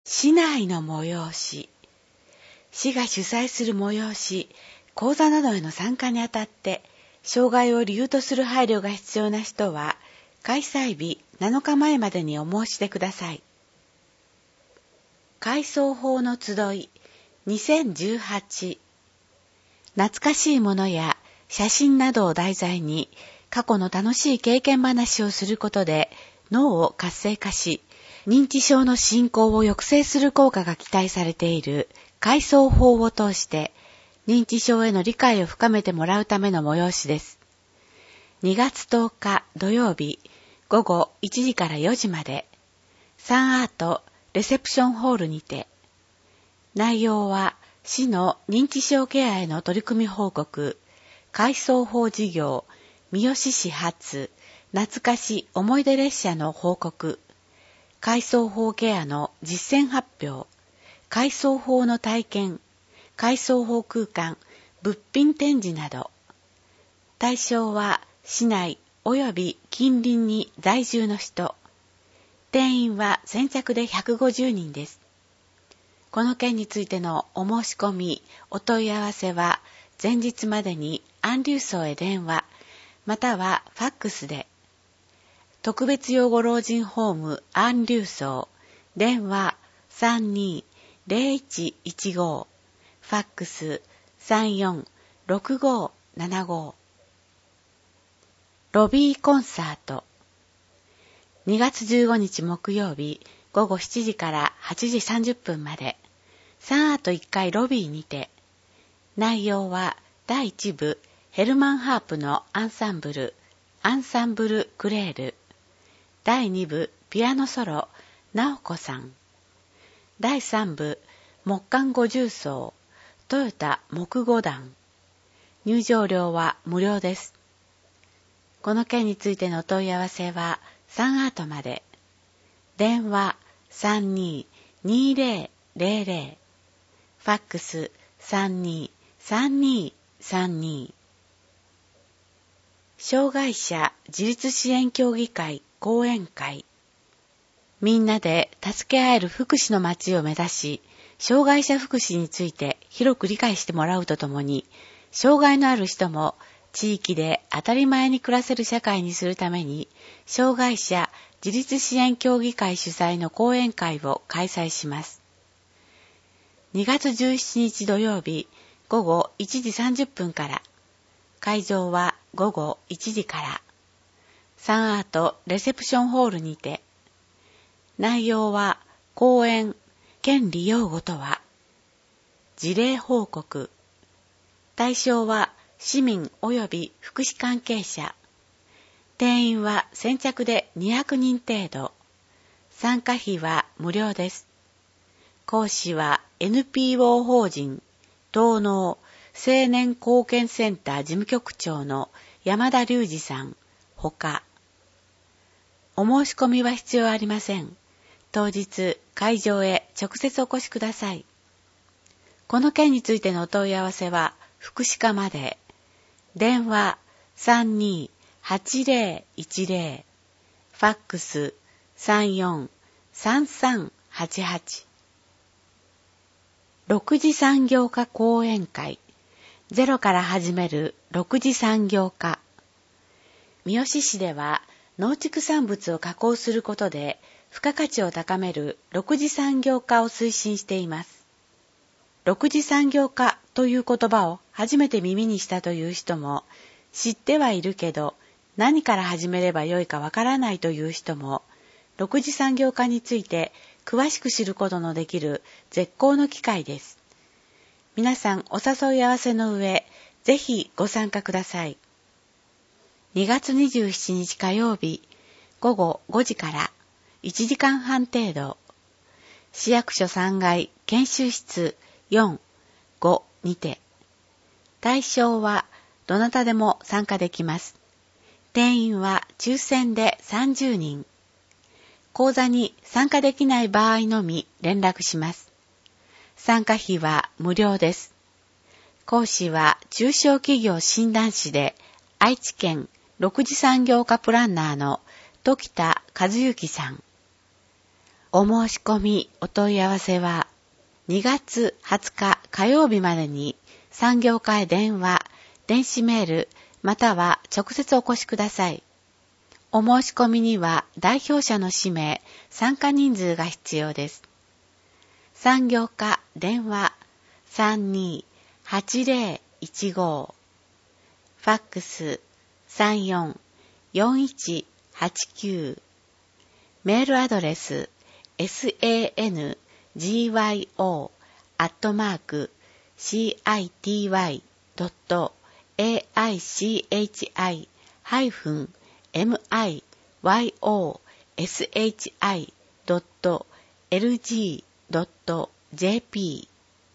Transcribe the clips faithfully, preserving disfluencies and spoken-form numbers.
市内の催し。市が主催する催し、講座などへの参加にあたって、障害を理由とする配慮が必要な人は、開催日なのかまえまでにお申し出ください。改装法の集いにせんじゅうはち。懐かしいものや写真などを題材に、過去の楽しい経験話をすることで脳を活性化し、認知症の進行を抑制する効果が期待されている改装法を通して、認知症への理解を深めてもらうための催しです。にがつとおか土曜日ごごいちじからよじまで、サンアートレセプションホールにて、内容は市の認知症ケアへの取り組み報告、改装法事業、三好市発懐かし思い出列車の報告、改装法ケアの実践発表、改装法の体験、改装法空間、物品展示など。対象は市内及び近隣に在住の人。定員は先着でひゃくごじゅうにんです。この件についてのお申し込み、お問い合わせは前日までに安留荘へ電話、またはファックスで。特別養護老人ホーム安留荘、電話 さんにーぜろいちいちご、ファックス さんよんろくごななご。ロビーコンサート。にがつじゅうごにち木曜日ごごしちじからはちじさんじゅっぷんまで、サンアートいっかいロビーにて、内容はだいいちぶヘルマンハープのアンサンブル、アンサンブルクレール、だいにぶピアノソロ、ナオコさん、だいさんぶ木管五重奏、トヨタ木五団。入場料は無料です。この件についてのお問い合わせはサンアートまで。電話 さんにーにーぜろぜろぜろ、ファックス さんにーさんにーさんにー。障害者自立支援協議会講演会。みんなで助け合える福祉の街を目指し、障害者福祉について広く理解してもらうとともに、障害のある人も地域で当たり前に暮らせる社会にするために、障害者自立支援協議会主催の講演会を開催します。にがつじゅうしちにち土曜日ごごいちじさんじゅっぷんから、会場はごごいちじから、サンアートレセプションホールにて、内容は講演、権利擁護とは、事例報告、対象は市民及び福祉関係者、定員は先着でにひゃくにん程度、参加費は無料です。講師は エヌピーオー 法人東農青年貢献センター事務局長の山田隆二さんほか。お申し込みは必要ありません。当日会場へ直接お越しください。この件についてのお問い合わせは福祉課まで。電話 さんにーはちぜろいちぜろ、ファックス さんよんさんさんはちはち。六次産業化講演会。ゼロから始める六次産業化。三好市では農畜産物を加工することで付加価値を高める六次産業化を推進しています。六次産業化という言葉を初めて耳にしたという人も、知ってはいるけど何から始めればよいかわからないという人も、六次産業化について詳しく知ることのできる絶好の機会です。皆さんお誘い合わせの上、ぜひご参加ください。にがつにじゅうしちにち火曜日ごごごじからいちじかんはん程度、市役所さんがい研修室よん、ごにて。対象はどなたでも参加できます。定員は抽選でさんじゅうにん。講座に参加できない場合のみ連絡します。参加費は無料です。講師は中小企業診断士で愛知県六次産業化プランナーの時田和幸さん。 お申し込みお問い合わせはにがつはつか火曜日までに産業課へ電話、電子メールまたは直接お越しください。お申し込みには代表者の氏名、参加人数が必要です。産業課電話 さんにーはちぜろいちご ファックス さんよんよんいちはちきゅう メールアドレス エスエーエヌジーワイオー アットマーク シーアイティーワイ ドット エーアイシーエイチアイ ハイフン エムアイワイオーエスエイチアイ ドット エルジー ドット ジェーピー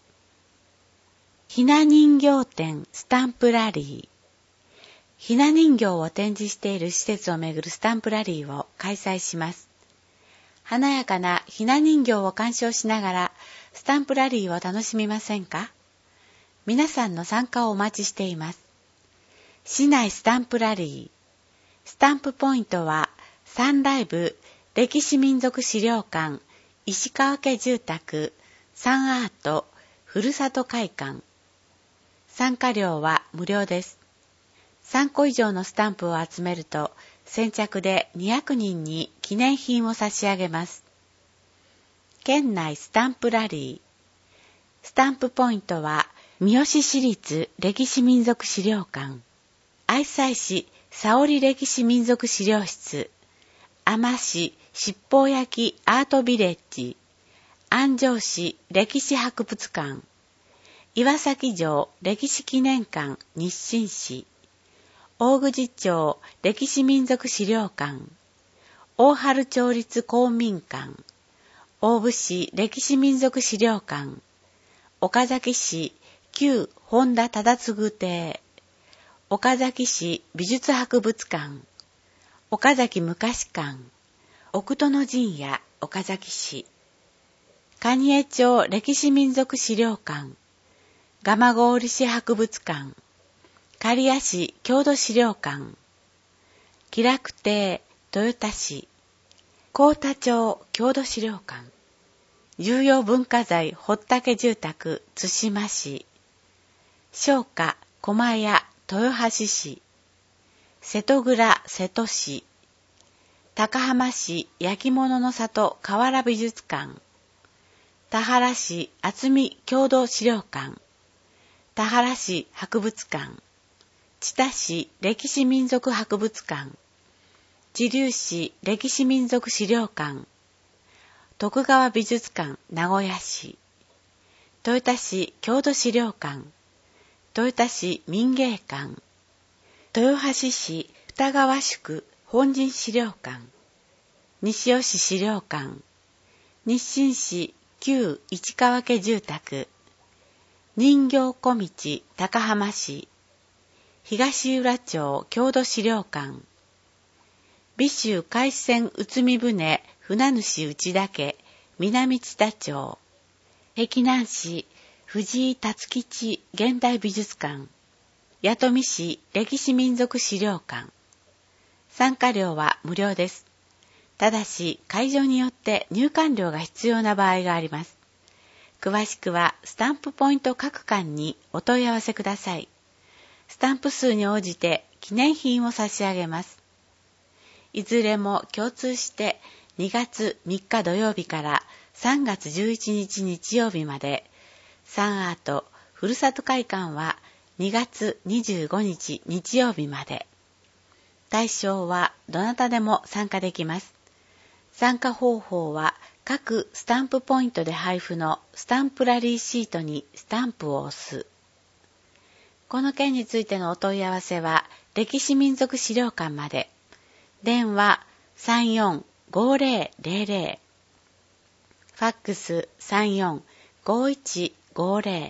ひな人形展スタンプラリー。ひな人形を展示している施設をめぐるスタンプラリーを開催します。華やかなひな人形を鑑賞しながらスタンプラリーを楽しみませんか？皆さんの参加をお待ちしています。市内スタンプラリー。スタンプポイントはサンライブ歴史民族資料館石川家住宅サンアートふるさと会館。参加料は無料です。さんこ以上のスタンプを集めると先着でにひゃくにんに記念品を差し上げます。県内スタンプラリー。スタンプポイントは三好市立歴史民族資料館、愛西市沙織歴史民族資料室、海士七宝焼アートビレッジ、安城市歴史博物館、岩崎城歴史記念館日清市、大口町歴史民族資料館、大原町立公民館、大府市歴史民族資料館、岡崎市旧本田忠次邸、岡崎市美術博物館、岡崎昔館、奥殿神社岡崎市、蟹江町歴史民族資料館、蒲郡市博物館、刈谷市郷土資料館、喜楽亭豊田市、幸田町郷土資料館、重要文化財堀竹住宅津島市、商家駒屋豊橋市、瀬戸倉瀬戸市、高浜市焼き物の里河原美術館、田原市厚見郷土資料館、田原市博物館、知多市歴史民族博物館、知立市歴史民族資料館、徳川美術館名古屋市、豊田市郷土資料館、豊田市民芸館、豊橋市二川宿本陣資料館、西尾市資料館、日清市旧市川家住宅、人形小道高浜市、東浦町郷土資料館、美州海鮮内海船船主内田家南知多町、碧南市藤井辰吉現代美術館、弥富市歴史民族資料館。参加料は無料です。ただし会場によって入館料が必要な場合があります。詳しくはスタンプポイント各館にお問い合わせください。スタンプ数に応じて記念品を差し上げます。いずれも共通してにがつみっか土曜日からさんがつじゅういちにち日曜日まで、サンアートふるさと会館はにがつにじゅうごにち日曜日まで。対象はどなたでも参加できます。参加方法は各スタンプポイントで配布のスタンプラリーシートにスタンプを押す。この件についてのお問い合わせは歴史民族資料館まで。電話 さんよんごぜろぜろぜろ、ファックス さんよんごいちごぜろ。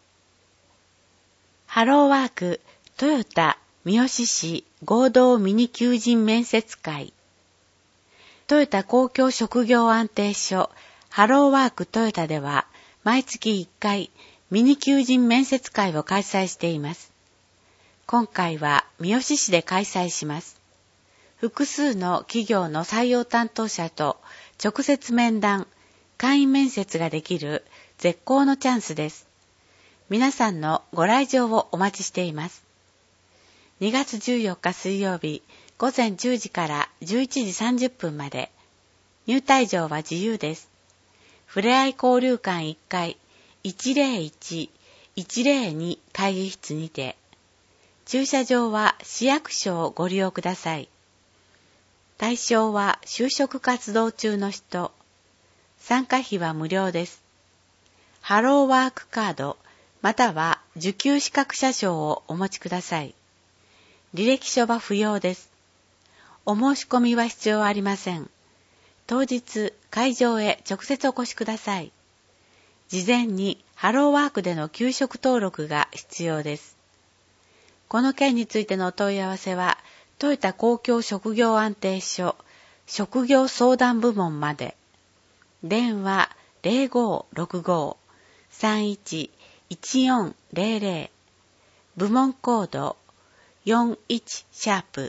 ハローワークトヨタ三好市合同ミニ求人面接会。トヨタ公共職業安定所ハローワークトヨタでは毎月いっかいミニ求人面接会を開催しています。今回は三好市で開催します。複数の企業の採用担当者と直接面談、会員面接ができる絶好のチャンスです。皆さんのご来場をお待ちしています。にがつじゅうよっか水曜日午前じゅうじからじゅういちじさんじゅっぷんまで。入退場は自由です。ふれあい交流館いっかい いちまるいち いちまるに 会議室にて。駐車場は市役所をご利用ください。対象は就職活動中の人。参加費は無料です。ハローワークカードまたは受給資格者証をお持ちください。履歴書は不要です。お申し込みは必要ありません。当日会場へ直接お越しください。事前にハローワークでの給食登録が必要です。この件についてのお問い合わせは、トヨタ公共職業安定所職業相談部門まで。電話 ゼロごーろくごーさんいちいちよんゼロゼロ、部門コードよんいちシャープ。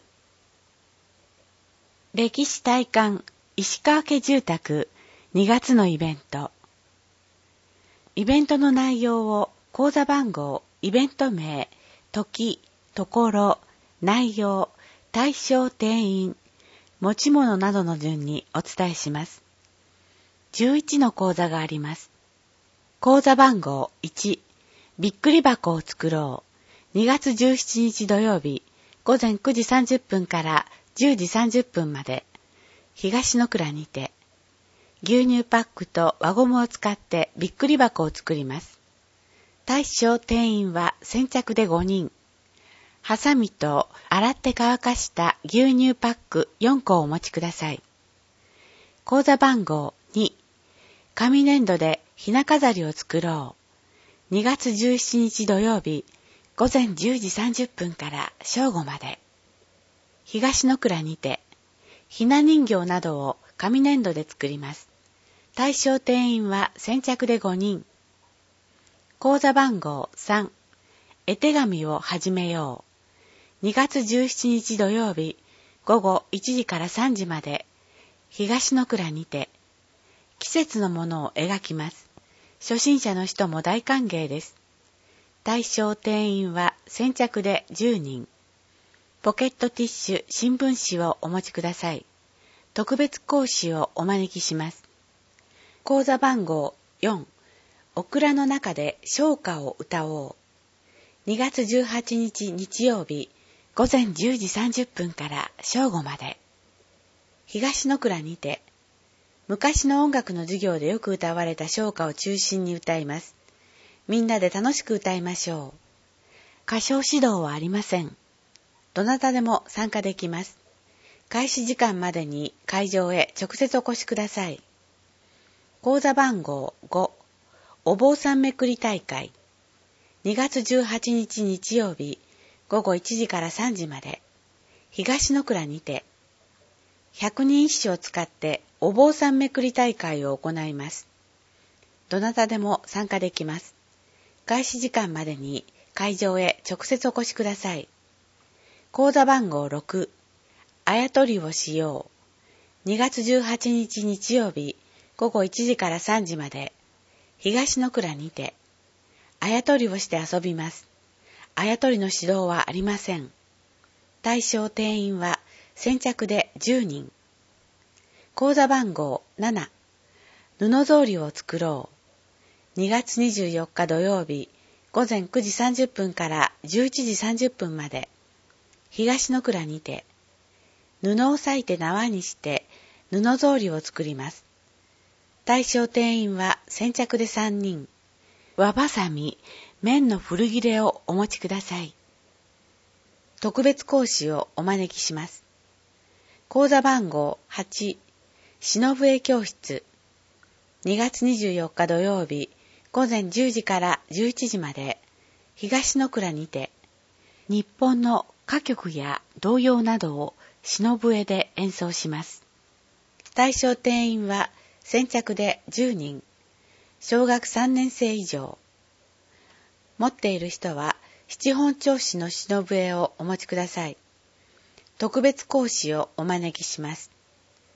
歴史体感石川家住宅にがつのイベント。イベントの内容を口座番号、イベント名、時、ところ、内容、対象定員、持ち物などの順にお伝えします。じゅういちの講座があります。口座番号いち、びっくり箱を作ろう。にがつじゅうしちにち土曜日、午前くじさんじゅっぷんからじゅうじさんじゅっぷんまで、東の倉にて、牛乳パックと輪ゴムを使ってびっくり箱を作ります。対象定員は先着でごにん。ハサミと洗って乾かした牛乳パックよんこをお持ちください。口座番号に、紙粘土でひな飾りを作ろう。にがつじゅうしちにち土曜日、午前じゅうじさんじゅっぷんから正午まで。東の倉にて、ひな人形などを紙粘土で作ります。対象定員は先着でごにん。口座番号さん、絵手紙を始めよう。にがつじゅうしちにち土曜日、午後いちじからさんじまで、東の倉にて、季節のものを描きます。初心者の人も大歓迎です。対象定員は先着でじゅうにん。ポケットティッシュ、新聞紙をお持ちください。特別講師をお招きします。口座番号よん、オクラの中で唱歌を歌おう。にがつじゅうはちにち日曜日、午前じゅうじさんじゅっぷんから正午まで。東の倉にて、昔の音楽の授業でよく歌われた唱歌を中心に歌います。みんなで楽しく歌いましょう。歌唱指導はありません。どなたでも参加できます。開始時間までに会場へ直接お越しください。口座番号ご、お坊さんめくり大会。にがつじゅうはちにち日曜日、午後いちじからさんじまで、東の倉にて、百人一首を使ってお坊さんめくり大会を行います。どなたでも参加できます。開始時間までに会場へ直接お越しください。口座番号ろく、あやとりをしよう。にがつじゅうはちにち日曜日、午後いちじからさんじまで、東の倉にて、あやとりをして遊びます。あやとりの指導はありません。対象定員は先着でじゅうにん。口座番号なな、布草履を作ろう。にがつにじゅうよっか土曜日、午前くじさんじゅっぷんからじゅういちじさんじゅっぷんまで、東の倉にて、布を裂いて縄にして布草履を作ります。対象定員は先着でさんにん。輪ばさみ、綿の古切れをお持ちください。特別講師をお招きします。口座番号はち、篠笛教室。にがつにじゅうよっか土曜日、午前じゅうじからじゅういちじまで、東の倉にて、日本の歌曲や童謡などを篠笛で演奏します。対象定員は先着でじゅうにん。小学さんねんせい以上。持っている人は七本調子の篠笛をお持ちください。特別講師をお招きします。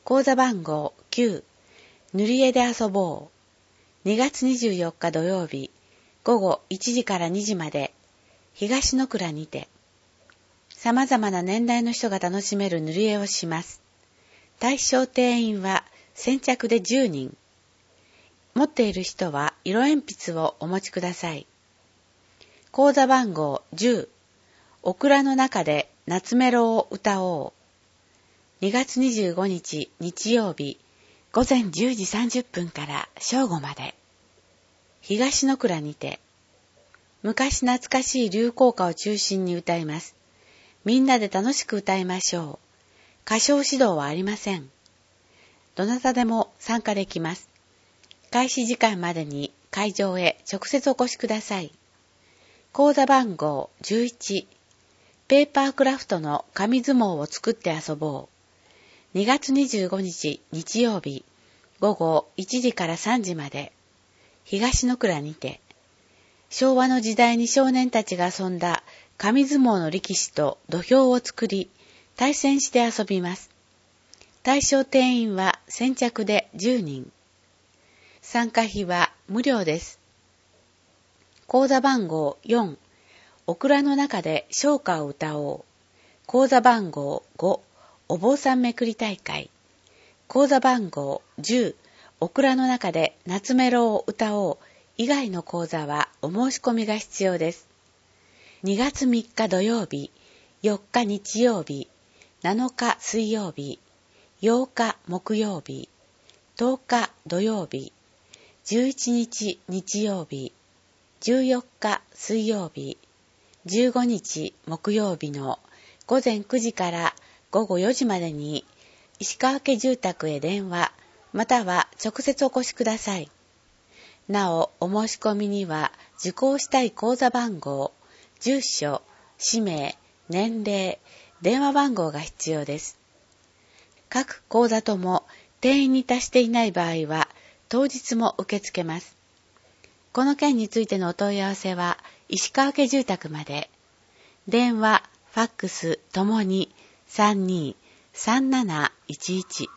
口座番号きゅう、塗り絵で遊ぼう。にがつにじゅうよっか土曜日、ごごいちじからにじまで、東の倉にて、様々な年代の人が楽しめる塗り絵をします。対象定員は先着でじゅうにん。持っている人は色鉛筆をお持ちください。口座番号じゅう、オクラの中で夏メロを歌おう。にがつにじゅうごにち日曜日、ごぜんじゅうじさんじゅっぷんから正午まで。東の倉にて、昔懐かしい流行歌を中心に歌います。みんなで楽しく歌いましょう。歌唱指導はありません。どなたでも参加できます。開始時間までに会場へ直接お越しください。口座番号じゅういち、ペーパークラフトの紙相撲を作って遊ぼう。にがつにじゅうごにち日曜日、ごごいちじからさんじまで、東の倉にて、昭和の時代に少年たちが遊んだ紙相撲の力士と土俵を作り、対戦して遊びます。対象定員は先着でじゅうにん。参加費は無料です。口座番号よん、オクラの中で唱歌を歌おう。口座番号ご、お坊さんめくり大会。口座番号じゅう、オクラの中で夏メロを歌おう以外の講座はお申し込みが必要です。にがつみっか土曜日、よっか日曜日、なのか水曜日、ようか木曜日、とおか土曜日、じゅういちにち日曜日、じゅうよっか水曜日、じゅうごにち木曜日のごぜんくじからごごよじまでに石川家住宅へ電話または直接お越しください。なお、お申し込みには受講したい口座番号、住所、氏名、年齢、電話番号が必要です。各口座とも定員に達していない場合は当日も受け付けます。この件についてのお問い合わせは石川家住宅まで。電話、ファックスともに さんにーさんなないちいち。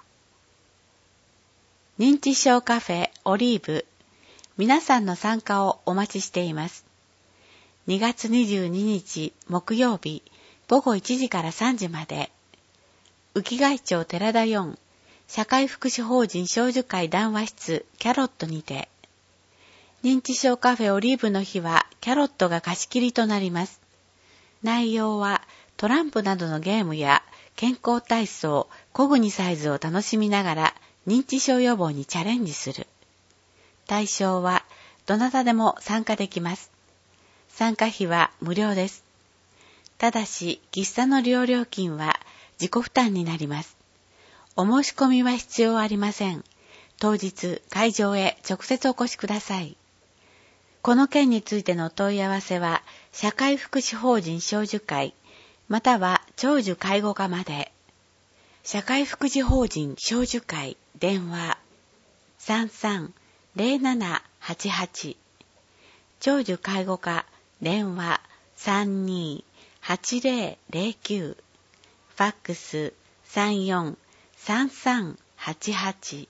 認知症カフェオリーブ。皆さんの参加をお待ちしています。にがつにじゅうににち木曜日ごごいちじからさんじまで。浮貝町寺田よん社会福祉法人少女会談話室キャロットにて。認知症カフェオリーブの日はキャロットが貸し切りとなります。内容はトランプなどのゲームや健康体操、コグニサイズを楽しみながら認知症予防にチャレンジする。対象はどなたでも参加できます。参加費は無料です。ただし、喫茶の利用料金は自己負担になります。お申し込みは必要ありません。当日、会場へ直接お越しください。この件についてのお問い合わせは、社会福祉法人少女会、または長寿介護課まで。社会福祉法人少女会電話 さんさんぜろななはちはち 長寿介護課電話 さんにーはちぜろぜろきゅう ファックス さんよんさんさんはちはち。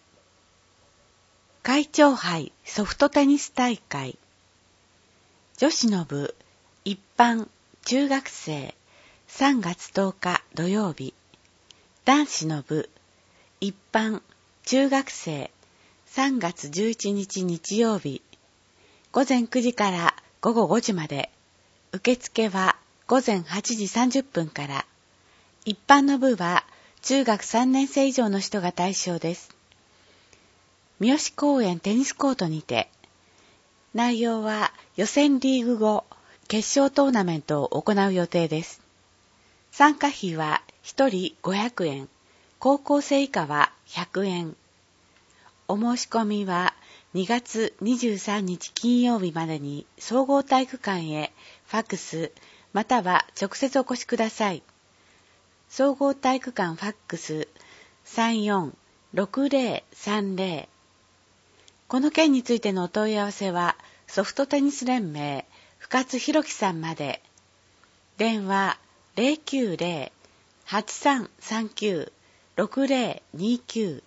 会長杯ソフトテニス大会。女子の部一般中学生さんがつとおか土曜日。男子の部一般中学生さんがつじゅういちにち日曜日。ごぜんくじからごごごじまで。受付はごぜんはちじさんじゅっぷんから。一般の部は中学さんねんせい以上の人が対象です。三好公園テニスコートにて。内容は予選リーグ後、決勝トーナメントを行う予定です。参加費はひとりごひゃくえん、高校生以下はひゃくえん。お申し込みはにがつにじゅうさんにち金曜日までに総合体育館へファックスまたは直接お越しください。総合体育館ファックス さんよんろくぜろさんぜろ。この件についてのお問い合わせはソフトテニス連盟深津博樹さんまで。電話 ゼロきゅうゼロ はちさんさんきゅうろくぜろにきゅう。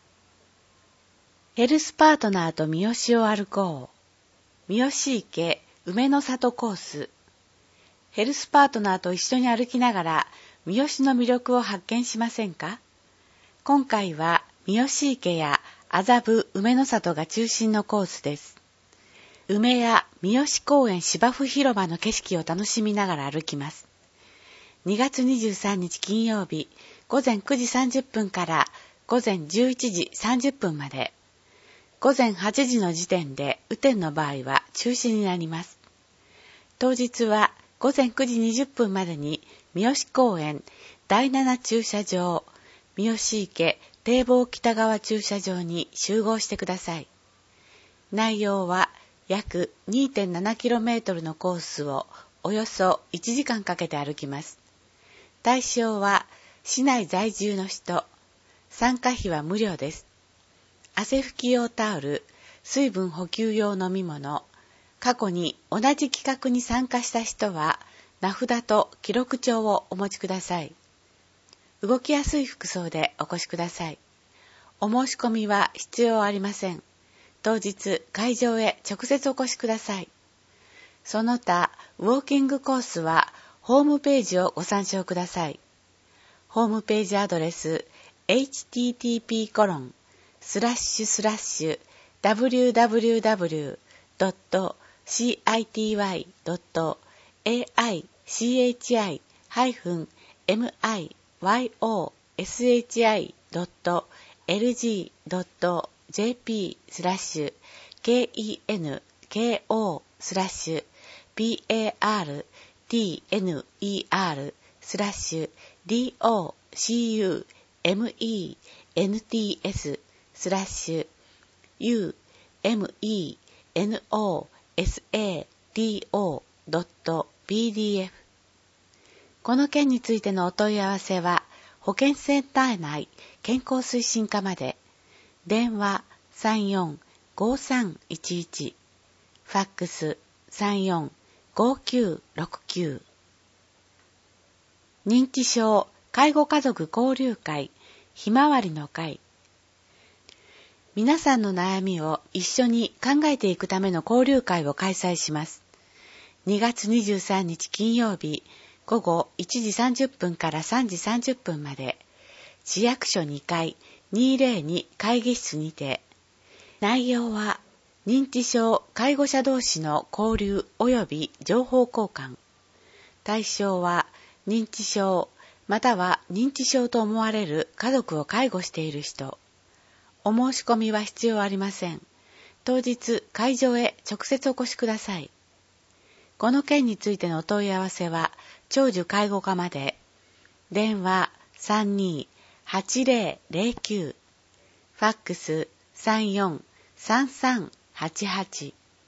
ヘルスパートナーと三好を歩こう。三好池梅の里コース。ヘルスパートナーと一緒に歩きながら三好の魅力を発見しませんか？今回は三好池や麻布梅の里が中心のコースです。梅や三好公園芝生広場の景色を楽しみながら歩きます。にがつにじゅうさんにち金曜日、ごぜんくじさんじゅっぷんからごぜんじゅういちじさんじゅっぷんまで。ごぜんはちじの時点で雨天の場合は中止になります。当日はごぜんくじにじゅっぷんまでに三好公園だいなな駐車場、三好池堤防北側駐車場に集合してください。内容は約 にてんななキロメートル のコースをおよそいちじかんかけて歩きます。対象は市内在住の人。参加費は無料です。汗拭き用タオル、水分補給用飲み物。過去に同じ企画に参加した人は名札と記録帳をお持ちください。動きやすい服装でお越しください。お申し込みは必要ありません。当日会場へ直接お越しください。その他ウォーキングコースはホームページをご参照ください。ホームページアドレス エイチティーティーピーコロンスラッシュスラッシュダブリューダブリューダブリュードットシーアイティーワイドットエーアイシーエイチアイハイフンエムアイワイオーエスエイチアイドットエルジードットジェーピースラッシュケーイーエヌケーオースラッシュピーエーアールティーエヌイーアールスラッシュディーオーシーユーエムイーエヌティーエススラッシュ ユーエムイーエヌオーエスエーディーオードットピーディーエフ。この件についてのお問い合わせは保健センター内健康推進課まで。電話 さんよんごさんいちいち、ファックス さんよんごきゅうろくきゅう。認知症介護家族交流会ひまわりの会。皆さんの悩みを一緒に考えていくための交流会を開催します。にがつにじゅうさんにち金曜日午後いちじさんじゅっぷんからさんじさんじゅっぷんまで、市役所にかいにひゃくに会議室にて。内容は認知症介護者同士の交流及び情報交換。対象は認知症または認知症と思われる家族を介護している人。お申し込みは必要ありません。当日会場へ直接お越しください。この件についてのお問い合わせは長寿介護課まで。電話 さんにーはちぜろぜろきゅう、ファックス さんよんさんさんはちはち。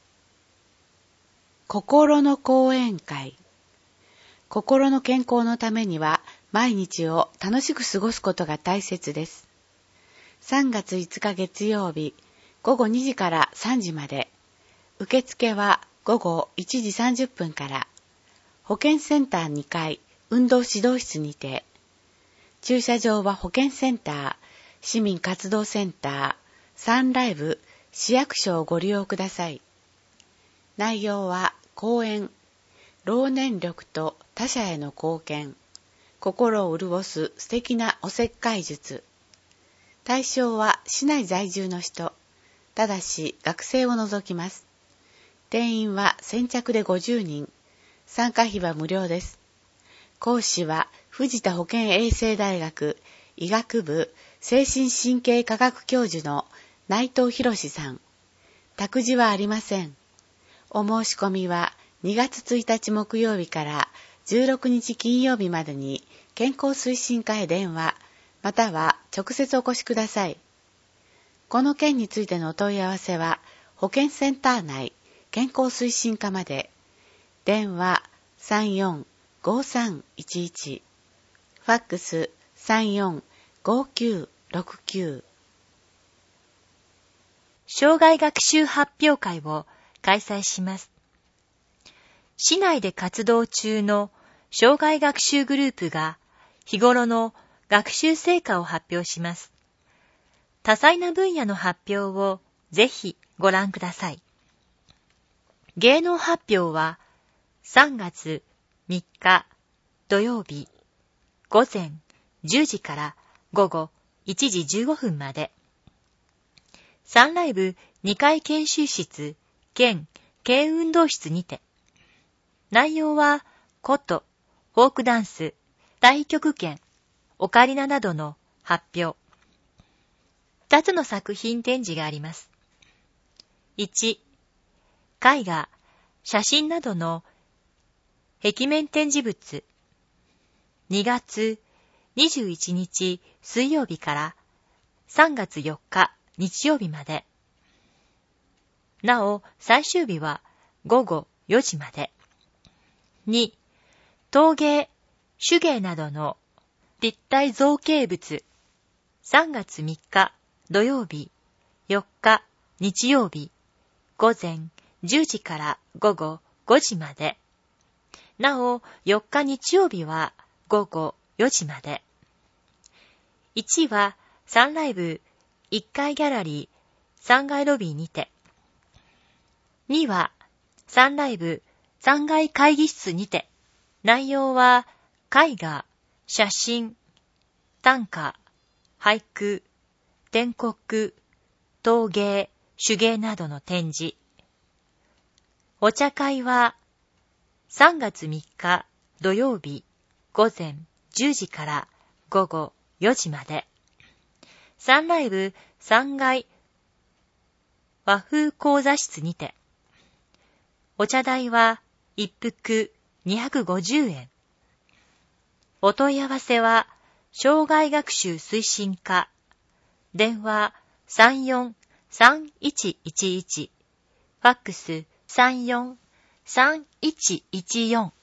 心の講演会。心の健康のためには毎日を楽しく過ごすことが大切です。さんがついつか月曜日ごごにじからさんじまで。受付はごごいちじさんじゅっぷんから。保健センターにかい運動指導室にて。駐車場は保健センター、市民活動センター、サンライブ、市役所をご利用ください。内容は講演、老年力と他者への貢献、心を潤す素敵なおせっかい術。対象は市内在住の人、ただし学生を除きます。定員は先着でごじゅうにん、参加費は無料です。講師は藤田保健衛生大学医学部精神神経科学教授の内藤博さん。託児はありません。お申し込みはにがつついたち木曜日からじゅうろくにち金曜日までに健康推進課へ電話、または直接お越しください。この件についてのお問い合わせは保健センター内健康推進課まで。電話 さんよんごさんいちいち、ファックス さんよんごきゅうろくきゅう。 障害学習発表会を開催します。市内で活動中の障害学習グループが日頃の学習成果を発表します。多彩な分野の発表をぜひご覧ください。芸能発表はさんがつみっか土曜日午前じゅうじから午後いちじじゅうごふんまで。サンライブにかい研修室兼軽運動室にて。内容は琴、フォークダンス、太極拳、オカリナなどの発表。二つの作品展示があります。いち、絵画、写真などの壁面展示物。にがつにじゅういちにち水曜日からさんがつよっか日曜日まで。なお、最終日はごごよじまで。に、陶芸、手芸などの立体造形物。さんがつみっか土曜日、よっか日曜日、午前じゅうじから午後ごじまで。なお、よっか日曜日はごごよじまで。いちはサンライブいっかいギャラリーさんがいロビーにて。にはサンライブさんがい会議室にて。内容は絵画、写真、短歌、俳句、篆刻、陶芸、手芸などの展示。お茶会はさんがつみっか土曜日午前じゅうじから午後よじまで。サンライブさんがい和風講座室にて。お茶代は一服にひゃくごじゅうえん。お問い合わせは障害学習推進課。電話 さんよんさんいちいちいち。ファックス さんよんさんいちいちよん。